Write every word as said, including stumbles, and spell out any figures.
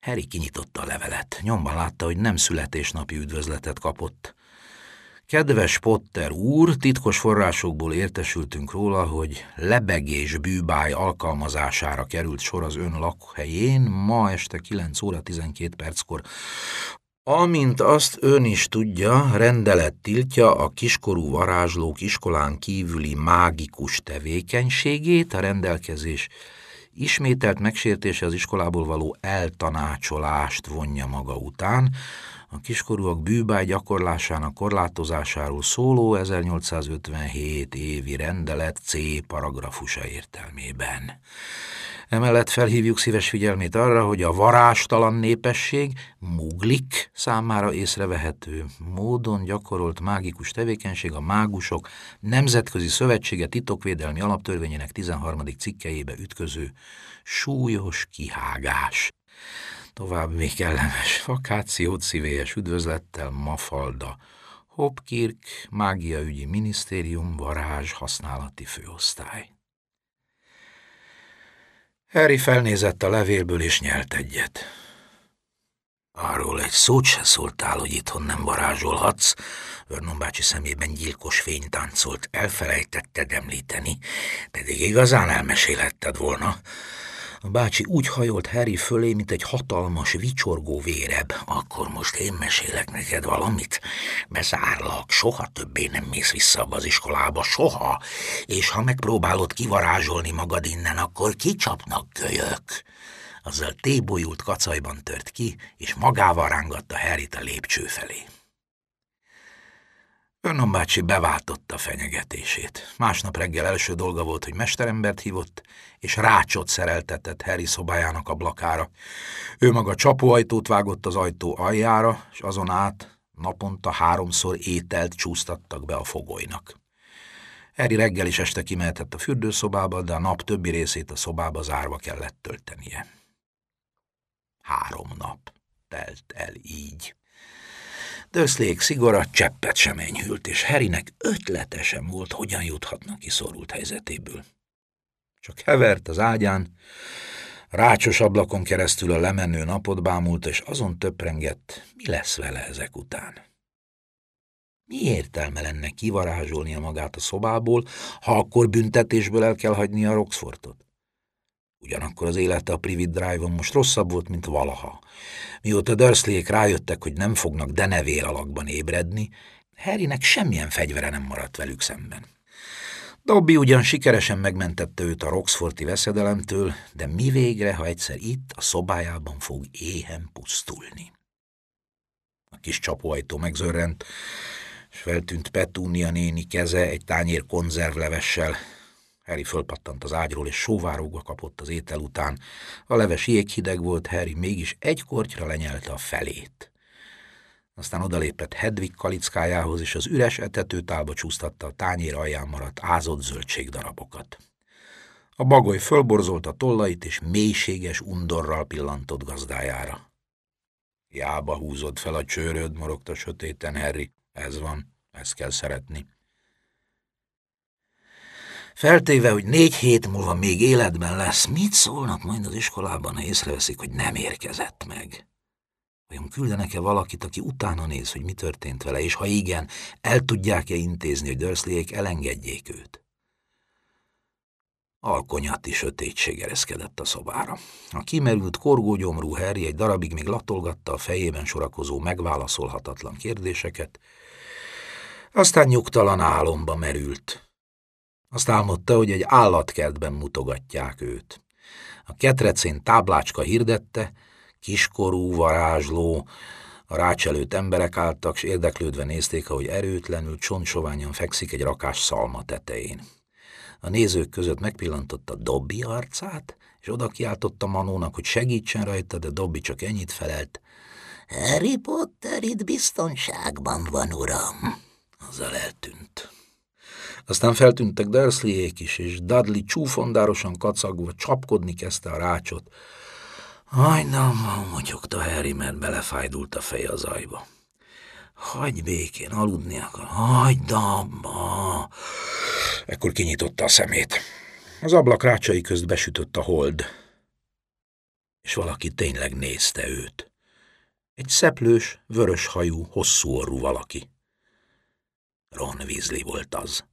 Harry kinyitotta a levelet. Nyomban látta, hogy nem születésnapi üdvözletet kapott. Kedves Potter úr, titkos forrásokból értesültünk róla, hogy lebegés bűbáj alkalmazására került sor az ön lakhelyén ma este kilenc óra tizenkét perckor. Amint azt ön is tudja, rendelet tiltja a kiskorú varázslók iskolán kívüli mágikus tevékenységét, a rendelkezés ismételt megsértése az iskolából való eltanácsolást vonja maga után, a kiskorúak bűbáj gyakorlásának korlátozásáról szóló ezernyolcszázötvenhét évi rendelet C paragrafusa értelmében. Emellett felhívjuk szíves figyelmét arra, hogy a varástalan népesség, muglik számára észrevehető módon gyakorolt mágikus tevékenység a mágusok Nemzetközi Szövetsége titokvédelmi alaptörvényének tizenharmadik cikkelyébe ütköző súlyos kihágás. További kellemes vakációt szívélyes üdvözlettel Mafalda Hopkirk, Mágiaügyi Minisztérium, Varázs Használati Főosztály. Harry felnézett a levélből és nyelt egyet. Arról egy szót se szóltál, hogy itthon nem varázsolhatsz. Vernon bácsi szemében gyilkos fény táncolt. Elfelejtetted említeni, pedig igazán elmesélhetted volna. A bácsi úgy hajolt Harry fölé, mint egy hatalmas, vicsorgó véreb. Akkor most én mesélek neked valamit? Bezárlak, soha többé nem mész vissza abba az iskolába, soha. És ha megpróbálod kivarázsolni magad innen, akkor kicsapnak kölyök. Azzal tébolyult kacajban tört ki, és magával rángatta Harryt a lépcső felé. Vernon bácsi beváltotta fenyegetését. Másnap reggel első dolga volt, hogy mesterembert hívott, és rácsot szereltetett Harry szobájának ablakára. Ő maga csapóajtót vágott az ajtó aljára, és azon át naponta háromszor ételt csúsztattak be a fogolynak. Harry reggel és este kimehetett a fürdőszobába, de a nap többi részét a szobába zárva kellett töltenie. Három nap telt el így. Dursleyék szigora cseppet sem enyhült, és Harrynek ötlete sem volt, hogyan juthatnak ki szorult helyzetéből. Csak hevert az ágyán, rácsos ablakon keresztül a lemenő napot bámulta, és azon töprengett, mi lesz vele ezek után. Mi értelme lenne kivarázsolnia magát a szobából, ha akkor büntetésből el kell hagynia a Roxfortot? Ugyanakkor az élete a Privet Drive-on most rosszabb volt, mint valaha. Mióta Dursleyék rájöttek, hogy nem fognak denevér alakban ébredni, Harrynek semmilyen fegyvere nem maradt velük szemben. Dobby ugyan sikeresen megmentette őt a Roxforti veszedelemtől, de mi végre, ha egyszer itt, a szobájában fog éhen pusztulni? A kis csapóajtó megzörrent, és feltűnt Petúnia néni keze egy tányér konzervlevessel. Harry fölpattant az ágyról, és sóvárogva kapott az étel után. A leves jéghideg volt, Harry mégis egy kortyra lenyelte a felét. Aztán odalépett Hedwig kalickájához, és az üres etetőtálba csúsztatta a tányér alján maradt ázott zöldségdarabokat. A bagoly fölborzolta tollait, és mélységes undorral pillantott gazdájára. Jába húzod fel a csőröd, morogta sötéten Harry. Ez van, ezt kell szeretni. Feltéve, hogy négy hét múlva még életben lesz, mit szólnak majd az iskolában, ha észreveszik, hogy nem érkezett meg? Vajon küldenek-e valakit, aki utána néz, hogy mi történt vele, és ha igen, el tudják-e intézni, hogy Dursleyék elengedjék őt? Alkonyati sötétség ereszkedett a szobára. A kimerült korgógyomrú Harry egy darabig még latolgatta a fejében sorakozó megválaszolhatatlan kérdéseket, aztán nyugtalan álomba merült. Azt álmodta, hogy egy állatkertben mutogatják őt. A ketrecén táblácska hirdette, kiskorú, varázsló, a rács előtt emberek álltak, s érdeklődve nézték, ahogy erőtlenül, csontsoványan fekszik egy rakás szalma tetején. A nézők között megpillantotta Dobby arcát, és oda kiáltotta Manónak, hogy segítsen rajta, de Dobby csak ennyit felelt. Harry Potter itt biztonságban van, uram. Azzal eltűnt. Aztán feltűntek Dursleyék is, és Dudley csúfondárosan kacagva csapkodni kezdte a rácsot. Hagydamma, motyogta Harry, mert belefájdult a feje az ajba. Hagyj békén, aludni akar. Hagydamma! Ekkor kinyitotta a szemét. Az ablak rácsai közt besütött a hold. és valaki tényleg nézte őt. Egy szeplős, vörös hajú, hosszú orrú valaki. Ron Weasley volt az.